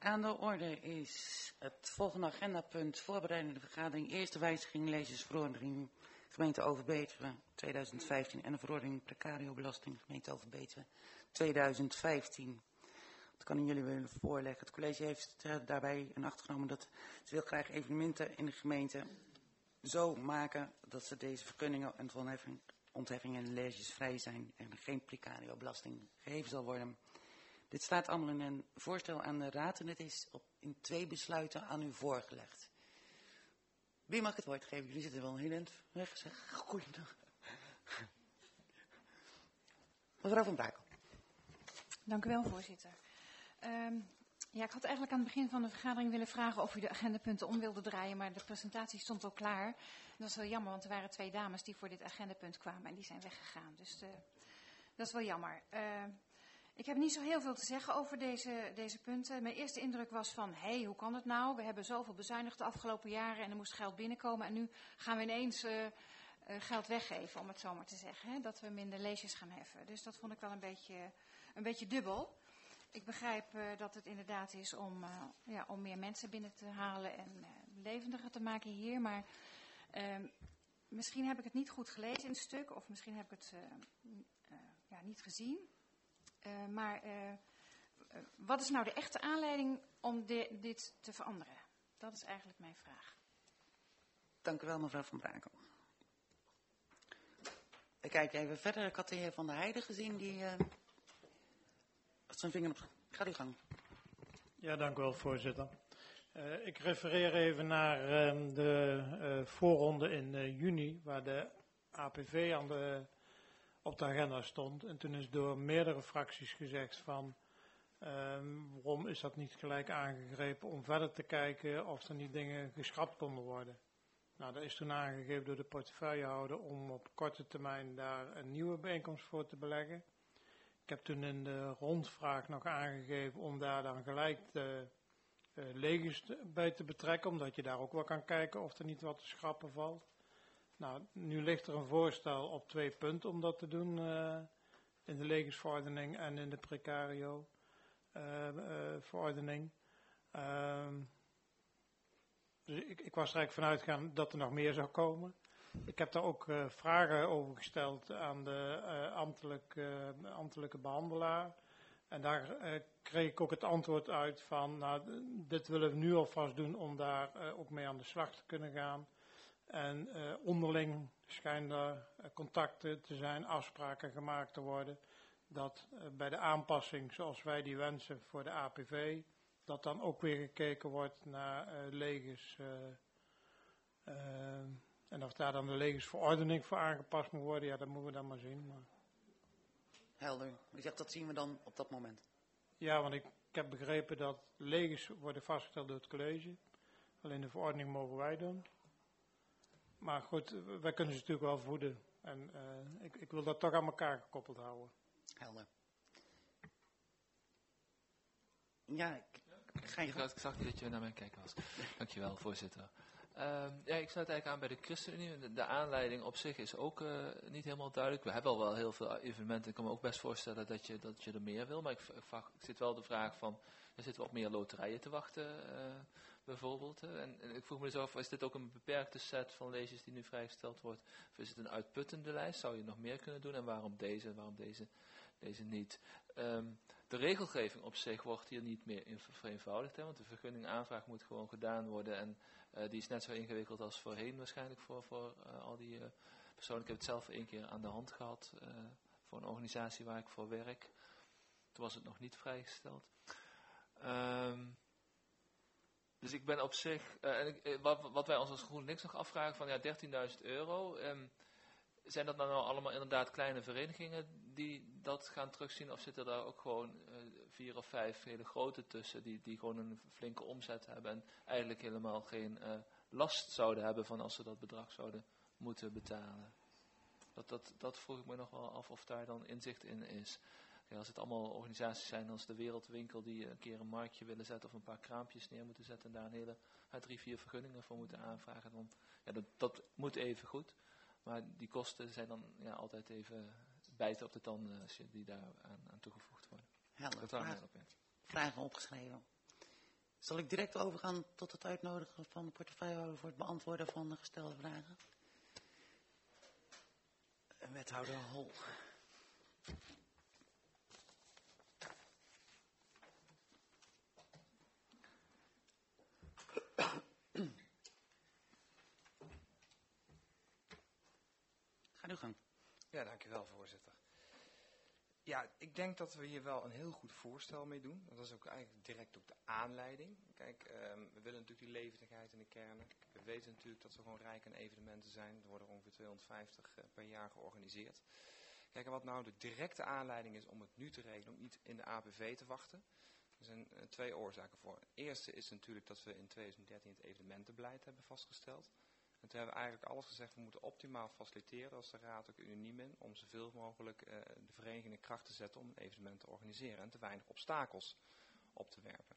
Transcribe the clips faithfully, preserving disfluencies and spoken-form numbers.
Aan de orde is het volgende agendapunt, voorbereidende vergadering, eerste wijziging lezersverordening gemeente Overbetuwe tweeduizend vijftien en de verordening precariobelasting gemeente Overbetuwe tweeduizend vijftien. Dat kan ik jullie willen voorleggen. Het college heeft uh, daarbij in acht genomen dat ze wil graag evenementen in de gemeente zo maken dat ze deze vergunningen en ontheffing, ontheffingen legesvrij zijn en er geen precariobelasting gegeven zal worden. Dit staat allemaal in een voorstel aan de raad en het is op, in twee besluiten aan u voorgelegd. Wie mag het woord geven? Jullie zitten wel een heel eind weg. Zeg. Goeiedag. Mevrouw Van Brakel. Dank u wel, voorzitter. Um, ja, ik had eigenlijk aan het begin van de vergadering willen vragen of u de agendapunten om wilde draaien, maar de presentatie stond al klaar. Dat is wel jammer, want er waren twee dames die voor dit agendapunt kwamen en die zijn weggegaan. Dus uh, dat is wel jammer. Uh, Ik heb niet zo heel veel te zeggen over deze, deze punten. Mijn eerste indruk was van, hé, hey, hoe kan het nou? We hebben zoveel bezuinigd de afgelopen jaren en er moest geld binnenkomen. En nu gaan we ineens uh, uh, geld weggeven, om het zo maar te zeggen. Hè? Dat we minder leges gaan heffen. Dus dat vond ik wel een beetje, een beetje dubbel. Ik begrijp uh, dat het inderdaad is om, uh, ja, om meer mensen binnen te halen en uh, levendiger te maken hier. Maar uh, misschien heb ik het niet goed gelezen in het stuk, of misschien heb ik het uh, uh, ja, niet gezien. Uh, maar uh, uh, wat is nou de echte aanleiding om de, dit te veranderen? Dat is eigenlijk mijn vraag. Dank u wel, mevrouw Van Brakel. Ik kijk even verder. Ik had de heer Van der Heijden gezien die uh, zijn vinger op. Ga die gang. Ja, dank u wel, voorzitter. Uh, ik refereer even naar uh, de uh, voorronde in uh, juni, waar de A P V aan de... op de agenda stond. En toen is door meerdere fracties gezegd van um, waarom is dat niet gelijk aangegrepen om verder te kijken of er niet dingen geschrapt konden worden. Nou, dat is toen aangegeven door de portefeuillehouder om op korte termijn daar een nieuwe bijeenkomst voor te beleggen. Ik heb toen in de rondvraag nog aangegeven om daar dan gelijk de uh, leges bij te betrekken, omdat je daar ook wel kan kijken of er niet wat te schrappen valt. Nou, nu ligt er een voorstel op twee punten om dat te doen uh, in de legesverordening en in de precario uh, uh, verordening. Uh, dus ik, ik was er eigenlijk vanuit gegaan dat er nog meer zou komen. Ik heb daar ook uh, vragen over gesteld aan de uh, ambtelijke, uh, ambtelijke behandelaar. En daar uh, kreeg ik ook het antwoord uit van, nou, dit willen we nu alvast doen om daar uh, ook mee aan de slag te kunnen gaan. En uh, onderling schijnen er uh, contacten te zijn, afspraken gemaakt te worden, dat uh, bij de aanpassing zoals wij die wensen voor de A P V, dat dan ook weer gekeken wordt naar uh, leges, uh, uh, en of daar dan de legesverordening voor aangepast moet worden, ja, dat moeten we dan maar zien. Maar... Helder. U zegt dat zien we dan op dat moment. Ja, want ik, ik heb begrepen dat leges worden vastgesteld door het college, alleen de verordening mogen wij doen. Maar goed, wij kunnen ze natuurlijk wel voeden. En uh, ik, ik wil dat toch aan elkaar gekoppeld houden. Helder. Ja, ik, ik ga je ik, ik zag niet dat je naar mijn kijken was. Dankjewel, voorzitter. Uh, ja, ik sluit eigenlijk aan bij de ChristenUnie. De, de aanleiding op zich is ook uh, niet helemaal duidelijk. We hebben al wel heel veel evenementen. Ik kan me ook best voorstellen dat je, dat je er meer wil. Maar ik, ik, ik zit wel de vraag van, er zitten we op meer loterijen te wachten, uh, bijvoorbeeld. Hè? En, en ik vroeg me dus af, is dit ook een beperkte set van leges die nu vrijgesteld wordt? Of is het een uitputtende lijst? Zou je nog meer kunnen doen? En waarom deze en waarom deze, deze niet? Um, de regelgeving op zich wordt hier niet meer vereenvoudigd. Hè? Want de vergunningaanvraag moet gewoon gedaan worden. En uh, die is net zo ingewikkeld als voorheen waarschijnlijk voor, voor uh, al die uh, personen. Ik heb het zelf één keer aan de hand gehad uh, voor een organisatie waar ik voor werk. Toen was het nog niet vrijgesteld. Um, dus ik ben op zich, uh, en ik, wat, wat wij ons als GroenLinks nog afvragen van ja, dertienduizend euro. Um, zijn dat dan nou allemaal inderdaad kleine verenigingen die dat gaan terugzien? Of zitten daar ook gewoon uh, vier of vijf hele grote tussen die, die gewoon een flinke omzet hebben en eigenlijk helemaal geen uh, last zouden hebben van als ze dat bedrag zouden moeten betalen? Dat, dat, dat vroeg ik me nog wel af of daar dan inzicht in is. Ja, als het allemaal organisaties zijn als de Wereldwinkel die een keer een marktje willen zetten of een paar kraampjes neer moeten zetten en daar een hele uh, drie, vier vergunningen voor moeten aanvragen, dan, ja, dat, dat moet even goed. Maar die kosten zijn dan ja, altijd even bijten op de tanden als je die daar aan, aan toegevoegd worden. Helder. Dat waren Vraag, mijn opmerkingen. vragen opgeschreven. Zal ik direct overgaan tot het uitnodigen van de portefeuillehouder voor het beantwoorden van de gestelde vragen? Wethouder Hol. Ga uw gang. Ja, dankjewel voorzitter. Ja, ik denk dat we hier wel een heel goed voorstel mee doen. Dat is ook eigenlijk direct ook de aanleiding. Kijk, um, we willen natuurlijk die levendigheid in de kernen. We weten natuurlijk dat we gewoon rijk aan evenementen zijn. Er worden ongeveer tweehonderdvijftig uh, per jaar georganiseerd. Kijk, en wat nou de directe aanleiding is om het nu te regelen, om niet in de A P V te wachten. Er zijn uh, twee oorzaken voor. De eerste is natuurlijk dat we in twintig dertien het evenementenbeleid hebben vastgesteld. En toen hebben we eigenlijk alles gezegd, we moeten optimaal faciliteren, als de raad ook unaniem in, om zoveel mogelijk uh, de vereniging in kracht te zetten om een evenement te organiseren en te weinig obstakels op te werpen.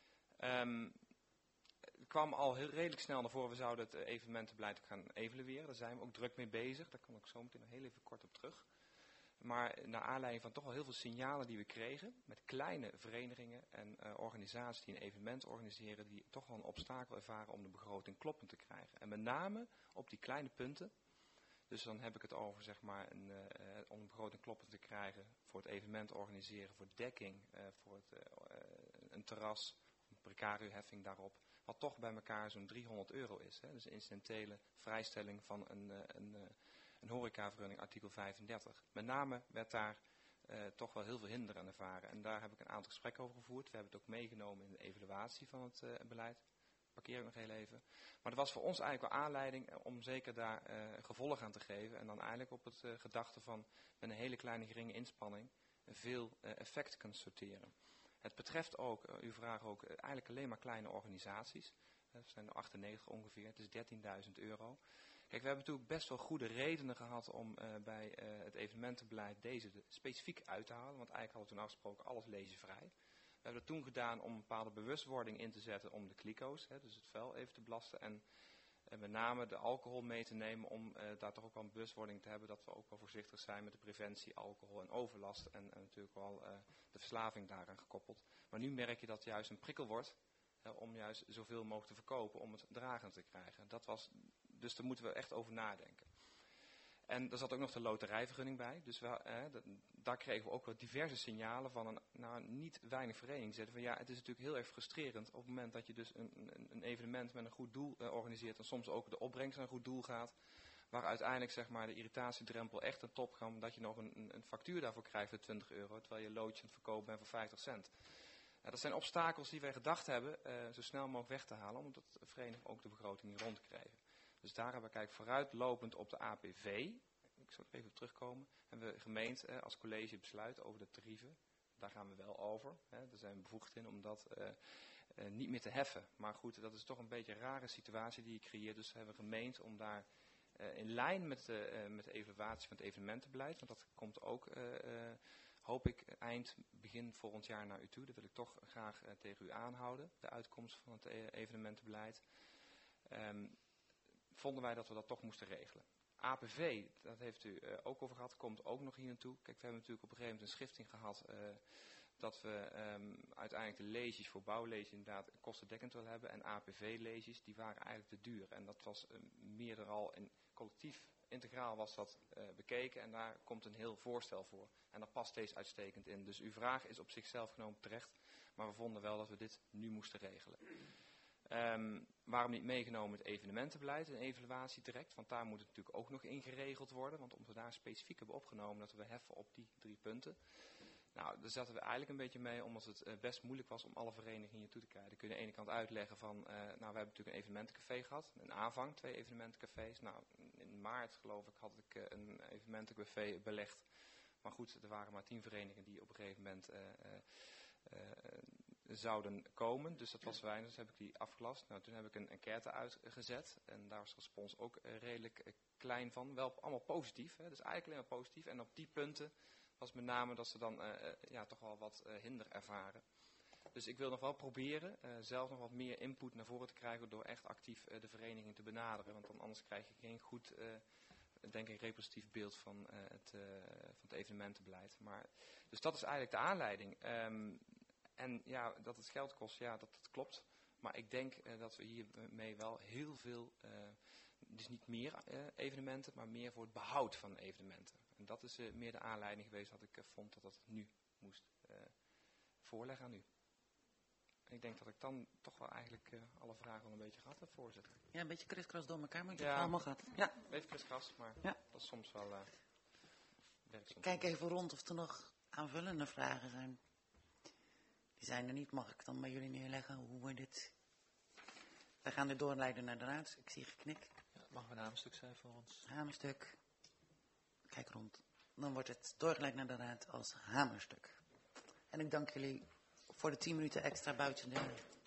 Um, het kwam al heel redelijk snel naar voren, we zouden het evenementenbeleid gaan evalueren, daar zijn we ook druk mee bezig, daar kom ik zo meteen nog heel even kort op terug. Maar naar aanleiding van toch wel heel veel signalen die we kregen, met kleine verenigingen en uh, organisaties die een evenement organiseren, die toch wel een obstakel ervaren om de begroting kloppend te krijgen. En met name op die kleine punten, dus dan heb ik het over zeg maar een, uh, om de begroting kloppend te krijgen voor het evenement organiseren, voor dekking, uh, voor het, uh, een terras, een precario-heffing daarop, wat toch bij elkaar zo'n driehonderd euro is. Hè? Dus een incidentele vrijstelling van een... Uh, een uh, Een horecavergunning artikel vijfendertig. Met name werd daar uh, toch wel heel veel hinder aan ervaren. En daar heb ik een aantal gesprekken over gevoerd. We hebben het ook meegenomen in de evaluatie van het uh, beleid. Parkeer ik nog heel even. Maar dat was voor ons eigenlijk wel aanleiding om zeker daar uh, gevolg aan te geven. En dan eigenlijk op het uh, gedachte van met een hele kleine geringe inspanning veel uh, effect kunnen sorteren. Het betreft ook, uh, uw vraag ook, uh, eigenlijk alleen maar kleine organisaties. Dat zijn er achtennegentig ongeveer. Het is dertienduizend euro. Kijk, we hebben natuurlijk best wel goede redenen gehad om uh, bij uh, het evenementenbeleid deze de specifiek uit te halen. Want eigenlijk hadden we toen afgesproken alles lezenvrij. We hebben dat toen gedaan om een bepaalde bewustwording in te zetten om de kliko's, hè, dus het vuil even te belasten. En uh, met name de alcohol mee te nemen om uh, daar toch ook wel een bewustwording te hebben dat we ook wel voorzichtig zijn met de preventie, alcohol en overlast. En, en natuurlijk wel uh, de verslaving daaraan gekoppeld. Maar nu merk je dat het juist een prikkel wordt. Uh, om juist zoveel mogelijk te verkopen, om het dragend te krijgen. Dat was, dus daar moeten we echt over nadenken. En er zat ook nog de loterijvergunning bij. Dus we, uh, dat, daar kregen we ook wel diverse signalen van een nou, niet weinig vereniging. Zetten van ja, het is natuurlijk heel erg frustrerend op het moment dat je dus een, een, een evenement met een goed doel uh, organiseert. En soms ook de opbrengst naar een goed doel gaat. Waar uiteindelijk zeg maar, de irritatiedrempel echt een top gaat. Dat je nog een, een, een factuur daarvoor krijgt voor twintig euro. Terwijl je loodje aan het verkopen bent voor vijftig cent. Ja, dat zijn obstakels die wij gedacht hebben uh, zo snel mogelijk weg te halen, omdat de vereniging ook de begroting niet rond te krijgen. Dus daar hebben we kijk, vooruitlopend op de A P V, ik zal even op terugkomen, hebben we gemeend uh, als college besluit over de tarieven. Daar gaan we wel over, hè, daar zijn we bevoegd in om dat uh, uh, niet meer te heffen. Maar goed, dat is toch een beetje een rare situatie die je creëert, dus we hebben gemeend om daar uh, in lijn met de, uh, met de evaluatie van het evenementenbeleid, want dat komt ook... Uh, uh, hoop ik eind, begin volgend jaar naar u toe. Dat wil ik toch graag uh, tegen u aanhouden, de uitkomst van het e evenementenbeleid. Um, vonden wij dat we dat toch moesten regelen. A P V, dat heeft u uh, ook over gehad, komt ook nog hier naartoe. Kijk, we hebben natuurlijk op een gegeven moment een schifting gehad uh, dat we um, uiteindelijk de leges voor bouwleges inderdaad kostendekkend willen hebben. En A P V-leges, die waren eigenlijk te duur. En dat was uh, meerder al in collectief. Integraal was dat uh, bekeken en daar komt een heel voorstel voor. En daar past deze uitstekend in. Dus uw vraag is op zichzelf genomen terecht. Maar we vonden wel dat we dit nu moesten regelen. Um, waarom niet meegenomen het evenementenbeleid en evaluatie direct? Want daar moet het natuurlijk ook nog in geregeld worden. Want omdat we daar specifiek hebben opgenomen dat we heffen op die drie punten. Nou, daar zaten we eigenlijk een beetje mee omdat het uh, best moeilijk was om alle verenigingen hier toe te krijgen. Dan kun je aan de ene kant uitleggen van, uh, nou we hebben natuurlijk een evenementencafé gehad. Een aanvang, twee evenementencafés. Nou, in maart geloof ik had ik uh, een evenementencafé belegd. Maar goed, er waren maar tien verenigingen die op een gegeven moment uh, uh, uh, zouden komen. Dus dat was weinig, dus heb ik die afgelast. Nou, toen heb ik een enquête uitgezet. En daar was de respons ook uh, redelijk uh, klein van. Wel allemaal positief, hè? Dus eigenlijk alleen maar positief. En op die punten was met name dat ze dan uh, uh, ja, toch wel wat uh, hinder ervaren. Dus ik wil nog wel proberen uh, zelf nog wat meer input naar voren te krijgen door echt actief uh, de vereniging te benaderen. Want dan anders krijg je geen goed, uh, denk ik, representatief beeld van, uh, het, uh, van het evenementenbeleid. Maar, dus dat is eigenlijk de aanleiding. Um, En ja, dat het geld kost, ja, dat, dat klopt. Maar ik denk uh, dat we hiermee wel heel veel, uh, dus niet meer uh, evenementen, maar meer voor het behoud van evenementen. En dat is uh, meer de aanleiding geweest dat ik uh, vond dat dat nu moest uh, voorleggen aan u. En ik denk dat ik dan toch wel eigenlijk uh, alle vragen al een beetje gehad heb, voorzitter. Ja, een beetje kriskras door elkaar, maar je Ja. hebt allemaal gehad. Ja. Even kriskras, maar Ja. dat is soms wel uh, werkt soms. Kijk even rond of er nog aanvullende vragen zijn. Die zijn er niet, mag ik dan bij jullie neerleggen hoe we dit... We gaan dit doorleiden naar de raad. Ik zie geknik. Ja, mag een hamerstuk zijn voor ons? Hamerstuk. Kijk rond. Dan wordt het doorgeleid naar de raad als hamerstuk. En ik dank jullie voor de tien minuten extra buiten de